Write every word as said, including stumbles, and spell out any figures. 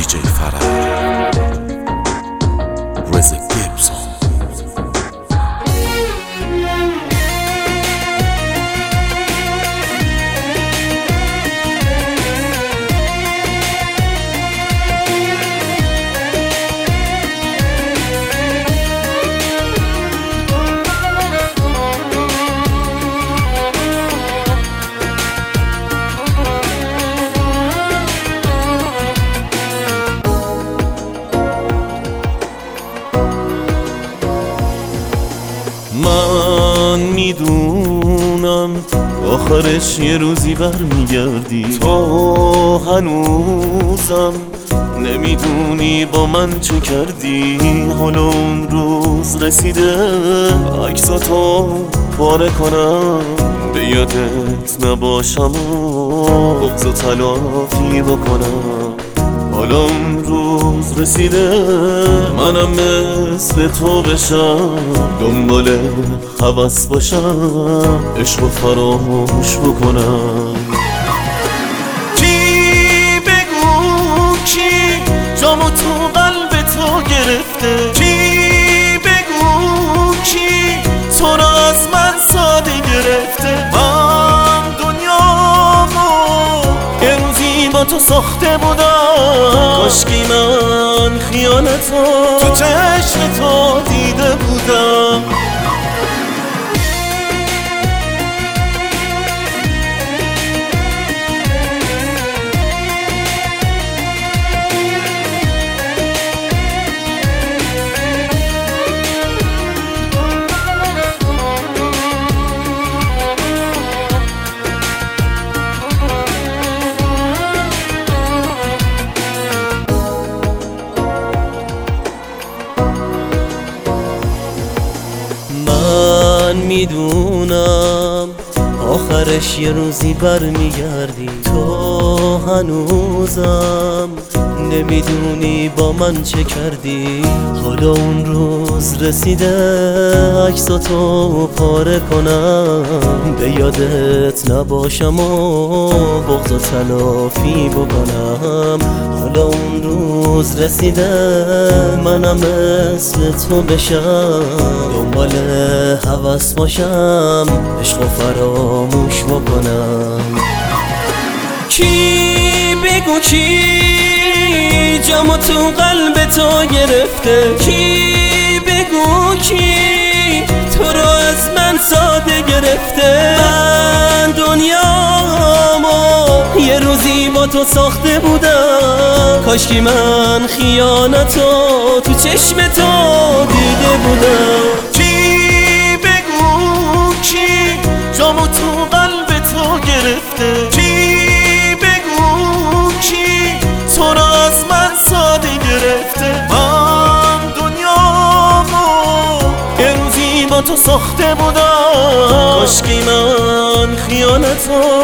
دیجی فرح رز گیبسون. من میدونم آخرش یه روزی برمیگردی، تو هنوزم نمیدونی با من چه کردی. حالا اون روز رسیده عکساتو پاره کنم، به یادت نباشم و بغض و تلافی بکنم. حالا اون روز رسیده منم مثل تو بشم، دنبال هوس باشم، عشق و فراموش بکنم. کی بگو کی جامو تو قلب تو گرفته، کی بگو کی تو را از من ساده گرفته. من دنیامو یه روزی با تو ساخته بودم، کاشکی من خیانتو تو چشم تو دیده بودم. من میدونم آخرش یه روزی برمیگردی، تو هنوزم نمیدونی با من چه کردی. حالا اون روز رسیده عکساتو پاره کنم، به یادت نباشم و بغض و تلافی بکنم. حالا اون روز رسیده منم مثل تو بشم، دنبال هوس باشم، عشق و فراموش بکنم. کی بگو کی جامو تو قلب تو گرفته، کی بگو کی تو رو از من ساده گرفته. من دنیامو یه روزی با تو ساخته بودم، کاشکی من خیانتو تو چشم تو دیده بودم. کی بگو کی جامو تو قلب تو گرفته، کی بگو کی تو را از من ساده گرفته. من دنیامو یه روزی با تو ساخته بودم، کاشکی من خیانتو